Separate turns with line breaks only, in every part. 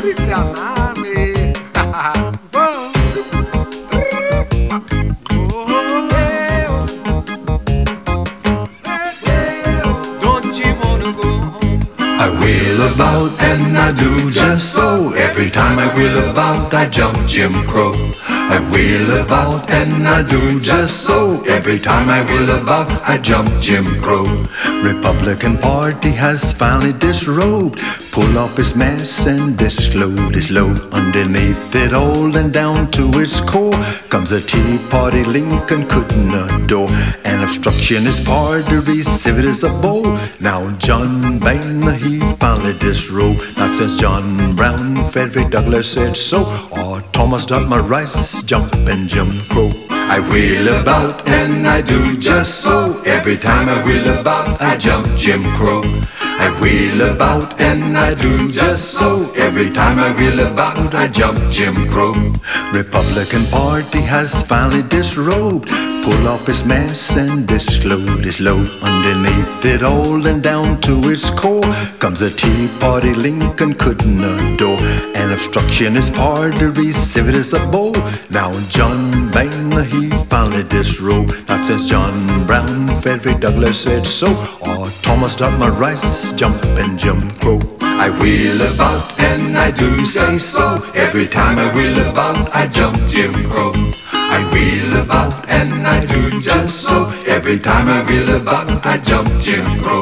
Don't you wanna go home?
I wheel about and I do just so. Every time I wheel about, I jump Jim Crow. I wheel about and I do just so. Every time I wheel about, I jump Jim Crow. Republican Party has finally disrobed. Pull off its mask and disclose its load. Underneath it all and down to its core comes a Tea Party Lincoln couldn't adore. An obstructionist party, civet is a bow. Now John Boehner, he finally disrobed. Not since John Brown, Frederick Douglass said so, or Thomas Dutmer Rice jumping Jim Crow. I wheel about and I do just so. Every time I wheel about, I jump Jim Crow. I wheel about and I do just so. Every time I wheel about, I jump Jim Crow. Republican Party has finally disrobed. Pull off its mask and disclose its load. Underneath it all and down to its core comes a Tea Party Lincoln couldn't adore. An obstructionist party, civet is a bow. Now John Boehner, he finally disrobed. Not since John Brown, Frederick Douglass said so, or Thomas Dutmer Rice jumping Jim Crow. I wheel about and I do say so. Every time I wheel about, I jump Jim Crow. I wheel about and I do just so. Every time I wheel about, I jump Jim Crow.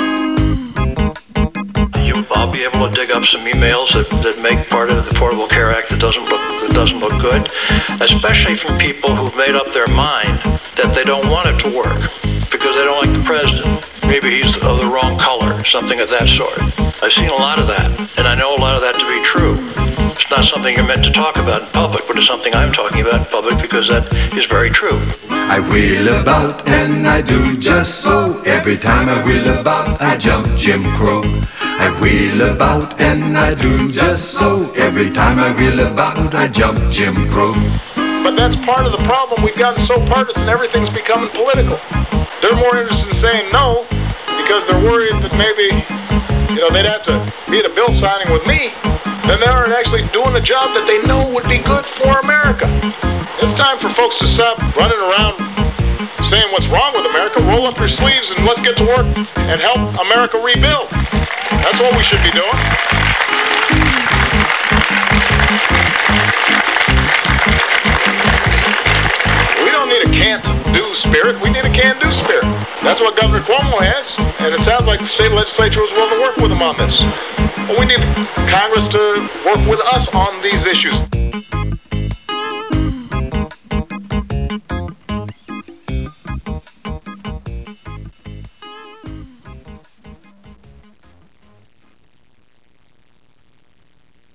I'll be able to dig up some emails that make part of the Affordable Care Act that doesn't look good, especially from people who've made up their mind that they don't want it to work because they don't like the president. Maybe he's of the wrong color, something of that sort. I've seen a lot of that, and I know a lot of that to be true. It's not something you're meant to talk about in public, but it's something I'm talking about in public because that is very true.
I wheel about and I do just so. Every time I wheel about, I jump Jim Crow. I wheel about and I do just so. Every time I wheel about, I jump Jim Crow.
But that's part of the problem. We've gotten so partisan, everything's becoming political. They're more interested in saying no because they're worried that maybe, they'd have to be at a bill signing with me than they are actually doing a job that they know would be good for America. It's time for folks to stop running around saying what's wrong with America. Roll up your sleeves and let's get to work and help America rebuild. That's what we should be doing. We don't need a can't-do spirit. We need a can-do spirit. That's what Governor Cuomo has, and it sounds like the state legislature was willing to work with him on this. But we need Congress to work with us on these issues.